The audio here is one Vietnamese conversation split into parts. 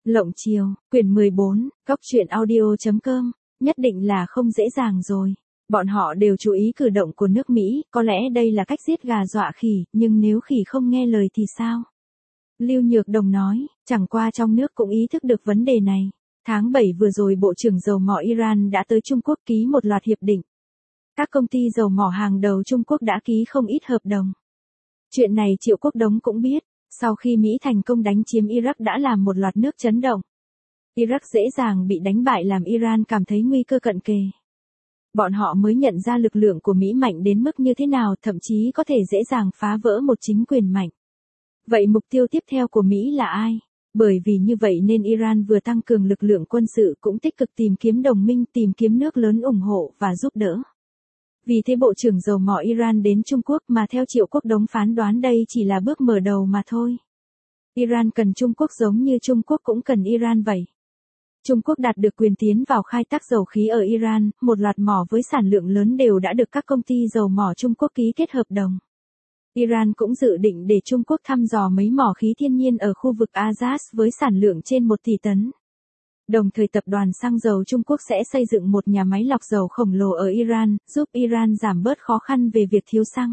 Lộng chiều, quyển 14, góc truyện audio.com, nhất định là không dễ dàng rồi. Bọn họ đều chú ý cử động của nước Mỹ, có lẽ đây là cách giết gà dọa khỉ, nhưng nếu khỉ không nghe lời thì sao? Lưu Nhược Đồng nói, chẳng qua trong nước cũng ý thức được vấn đề này. Tháng 7 vừa rồi Bộ trưởng Dầu mỏ Iran đã tới Trung Quốc ký một loạt hiệp định. Các công ty dầu mỏ hàng đầu Trung Quốc đã ký không ít hợp đồng. Chuyện này Triệu Quốc Đống cũng biết, sau khi Mỹ thành công đánh chiếm Iraq đã làm một loạt nước chấn động. Iraq dễ dàng bị đánh bại làm Iran cảm thấy nguy cơ cận kề. Bọn họ mới nhận ra lực lượng của Mỹ mạnh đến mức như thế nào, thậm chí có thể dễ dàng phá vỡ một chính quyền mạnh. Vậy mục tiêu tiếp theo của Mỹ là ai? Bởi vì như vậy nên Iran vừa tăng cường lực lượng quân sự cũng tích cực tìm kiếm đồng minh, tìm kiếm nước lớn ủng hộ và giúp đỡ. Vì thế Bộ trưởng Dầu mỏ Iran đến Trung Quốc mà theo Triệu Quốc Đống phán đoán đây chỉ là bước mở đầu mà thôi. Iran cần Trung Quốc giống như Trung Quốc cũng cần Iran vậy. Trung Quốc đạt được quyền tiến vào khai thác dầu khí ở Iran, một loạt mỏ với sản lượng lớn đều đã được các công ty dầu mỏ Trung Quốc ký kết hợp đồng. Iran cũng dự định để Trung Quốc thăm dò mấy mỏ khí thiên nhiên ở khu vực Azaz với sản lượng trên 1 tỷ tấn. Đồng thời tập đoàn xăng dầu Trung Quốc sẽ xây dựng một nhà máy lọc dầu khổng lồ ở Iran, giúp Iran giảm bớt khó khăn về việc thiếu xăng.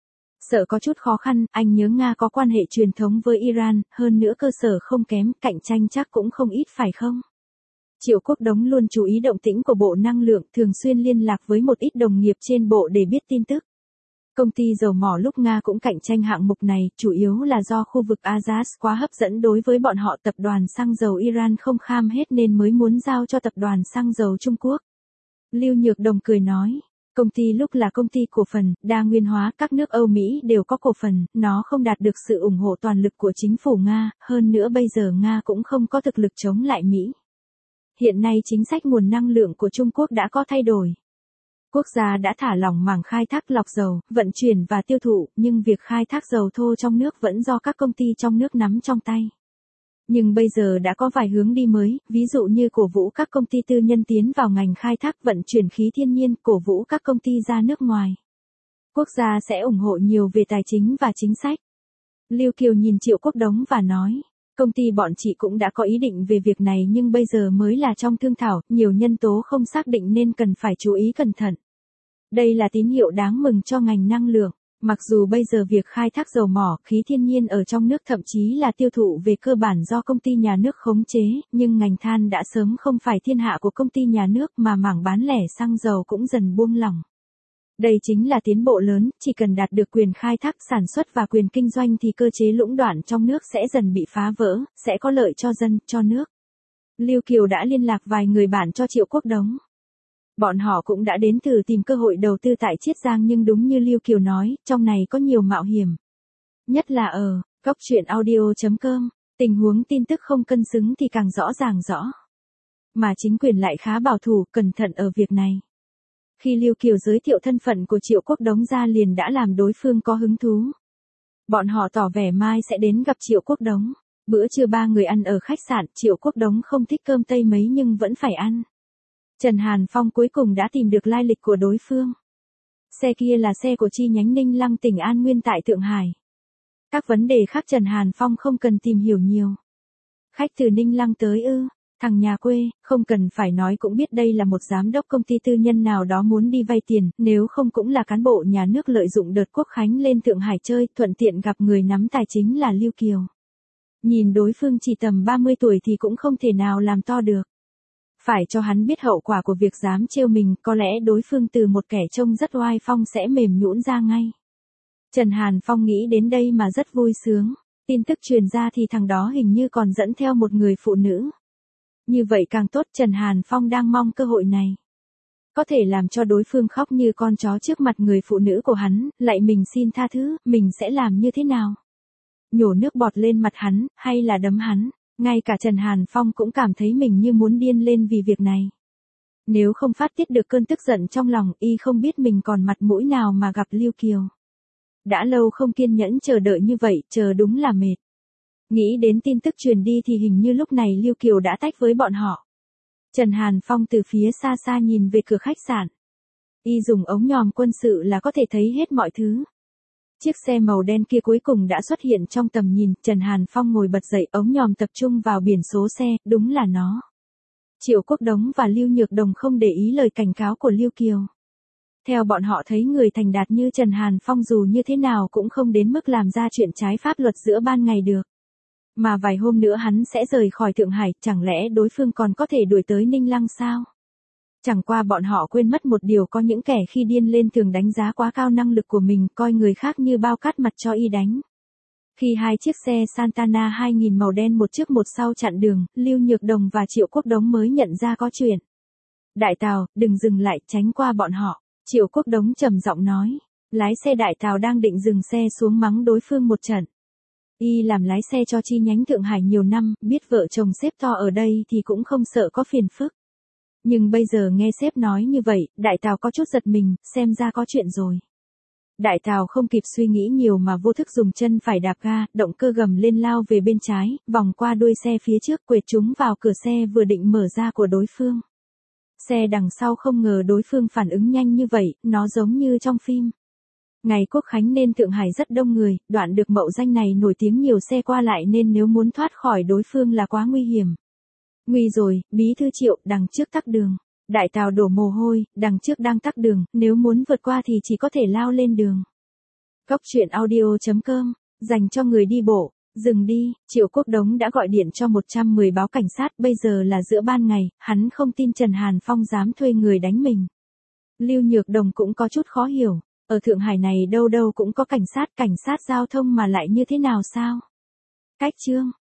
Sợ có chút khó khăn, anh nhớ Nga có quan hệ truyền thống với Iran, hơn nữa cơ sở không kém, cạnh tranh chắc cũng không ít phải không? Triệu Quốc Đống luôn chú ý động tĩnh của Bộ Năng lượng, thường xuyên liên lạc với một ít đồng nghiệp trên bộ để biết tin tức. Công ty dầu mỏ lúc Nga cũng cạnh tranh hạng mục này, chủ yếu là do khu vực Azaz quá hấp dẫn đối với bọn họ. Tập đoàn xăng dầu Iran không kham hết nên mới muốn giao cho tập đoàn xăng dầu Trung Quốc. Lưu Nhược Đồng cười nói, công ty lúc là công ty cổ phần, đa nguyên hóa, các nước Âu Mỹ đều có cổ phần, nó không đạt được sự ủng hộ toàn lực của chính phủ Nga, hơn nữa bây giờ Nga cũng không có thực lực chống lại Mỹ. Hiện nay chính sách nguồn năng lượng của Trung Quốc đã có thay đổi. Quốc gia đã thả lỏng mảng khai thác lọc dầu, vận chuyển và tiêu thụ, nhưng việc khai thác dầu thô trong nước vẫn do các công ty trong nước nắm trong tay. Nhưng bây giờ đã có vài hướng đi mới, ví dụ như cổ vũ các công ty tư nhân tiến vào ngành khai thác vận chuyển khí thiên nhiên, cổ vũ các công ty ra nước ngoài. Quốc gia sẽ ủng hộ nhiều về tài chính và chính sách. Lưu Kiều nhìn Triệu Quốc Đống và nói, công ty bọn chị cũng đã có ý định về việc này nhưng bây giờ mới là trong thương thảo, nhiều nhân tố không xác định nên cần phải chú ý cẩn thận. Đây là tín hiệu đáng mừng cho ngành năng lượng. Mặc dù bây giờ việc khai thác dầu mỏ, khí thiên nhiên ở trong nước thậm chí là tiêu thụ về cơ bản do công ty nhà nước khống chế, nhưng ngành than đã sớm không phải thiên hạ của công ty nhà nước mà mảng bán lẻ xăng dầu cũng dần buông lỏng. Đây chính là tiến bộ lớn, chỉ cần đạt được quyền khai thác sản xuất và quyền kinh doanh thì cơ chế lũng đoạn trong nước sẽ dần bị phá vỡ, sẽ có lợi cho dân, cho nước. Lưu Kiều đã liên lạc vài người bạn cho Triệu Quốc Đống. Bọn họ cũng đã đến thử tìm cơ hội đầu tư tại Chiết Giang nhưng đúng như Lưu Kiều nói, trong này có nhiều mạo hiểm. Nhất là ở góc truyện audio.com, tình huống tin tức không cân xứng thì càng rõ ràng rõ. Mà chính quyền lại khá bảo thủ, cẩn thận ở việc này. Khi Lưu Kiều giới thiệu thân phận của Triệu Quốc Đống ra liền đã làm đối phương có hứng thú. Bọn họ tỏ vẻ mai sẽ đến gặp Triệu Quốc Đống. Bữa trưa ba người ăn ở khách sạn, Triệu Quốc Đống không thích cơm Tây mấy nhưng vẫn phải ăn. Trần Hàn Phong cuối cùng đã tìm được lai lịch của đối phương. Xe kia là xe của chi nhánh Ninh Lăng tỉnh An Nguyên tại Thượng Hải. Các vấn đề khác Trần Hàn Phong không cần tìm hiểu nhiều. Khách từ Ninh Lăng tới ư, thằng nhà quê, không cần phải nói cũng biết đây là một giám đốc công ty tư nhân nào đó muốn đi vay tiền, nếu không cũng là cán bộ nhà nước lợi dụng đợt Quốc Khánh lên Thượng Hải chơi, thuận tiện gặp người nắm tài chính là Lưu Kiều. Nhìn đối phương chỉ tầm 30 tuổi thì cũng không thể nào làm to được. Phải cho hắn biết hậu quả của việc dám trêu mình, có lẽ đối phương từ một kẻ trông rất oai phong sẽ mềm nhũn ra ngay. Trần Hàn Phong nghĩ đến đây mà rất vui sướng. Tin tức truyền ra thì thằng đó hình như còn dẫn theo một người phụ nữ. Như vậy càng tốt, Trần Hàn Phong đang mong cơ hội này. Có thể làm cho đối phương khóc như con chó trước mặt người phụ nữ của hắn, lại mình xin tha thứ, mình sẽ làm như thế nào? Nhổ nước bọt lên mặt hắn, hay là đấm hắn? Ngay cả Trần Hàn Phong cũng cảm thấy mình như muốn điên lên vì việc này. Nếu không phát tiết được cơn tức giận trong lòng, y không biết mình còn mặt mũi nào mà gặp Lưu Kiều. Đã lâu không kiên nhẫn chờ đợi như vậy, chờ đúng là mệt. Nghĩ đến tin tức truyền đi thì hình như lúc này Lưu Kiều đã tách với bọn họ. Trần Hàn Phong từ phía xa xa nhìn về cửa khách sạn. Y dùng ống nhòm quân sự là có thể thấy hết mọi thứ. Chiếc xe màu đen kia cuối cùng đã xuất hiện trong tầm nhìn, Trần Hàn Phong ngồi bật dậy, ống nhòm tập trung vào biển số xe, đúng là nó. Triệu Quốc Đống và Lưu Nhược Đồng không để ý lời cảnh cáo của Lưu Kiều. Theo bọn họ thấy người thành đạt như Trần Hàn Phong dù như thế nào cũng không đến mức làm ra chuyện trái pháp luật giữa ban ngày được. Mà vài hôm nữa hắn sẽ rời khỏi Thượng Hải, chẳng lẽ đối phương còn có thể đuổi tới Ninh Lăng sao? Chẳng qua bọn họ quên mất một điều, có những kẻ khi điên lên thường đánh giá quá cao năng lực của mình, coi người khác như bao cát mặt cho y đánh. Khi hai chiếc xe Santana 2000 màu đen một trước một sau chặn đường, Lưu Nhược Đồng và Triệu Quốc Đống mới nhận ra có chuyện. Đại Tào, đừng dừng lại, tránh qua bọn họ. Triệu Quốc Đống trầm giọng nói. Lái xe Đại Tào đang định dừng xe xuống mắng đối phương một trận. Y làm lái xe cho chi nhánh Thượng Hải nhiều năm, biết vợ chồng sếp to ở đây thì cũng không sợ có phiền phức. Nhưng bây giờ nghe sếp nói như vậy, Đại Tào có chút giật mình, xem ra có chuyện rồi. Đại Tào không kịp suy nghĩ nhiều mà vô thức dùng chân phải đạp ga, động cơ gầm lên lao về bên trái, vòng qua đuôi xe phía trước, quệt trúng vào cửa xe vừa định mở ra của đối phương. Xe đằng sau không ngờ đối phương phản ứng nhanh như vậy, nó giống như trong phim. Ngày Quốc Khánh nên Thượng Hải rất đông người, đoạn được mậu danh này nổi tiếng nhiều xe qua lại nên nếu muốn thoát khỏi đối phương là quá nguy hiểm. Nguy rồi, bí thư Triệu, đằng trước tắc đường. Đại Tào đổ mồ hôi, đằng trước đang tắc đường, nếu muốn vượt qua thì chỉ có thể lao lên đường. Cốc truyện audio.com, dành cho người đi bộ. Dừng đi, Triệu Quốc Đống đã gọi điện cho 110 báo cảnh sát, bây giờ là giữa ban ngày, hắn không tin Trần Hàn Phong dám thuê người đánh mình. Lưu Nhược Đồng cũng có chút khó hiểu, ở Thượng Hải này đâu đâu cũng có cảnh sát giao thông mà lại như thế nào sao? Cách chương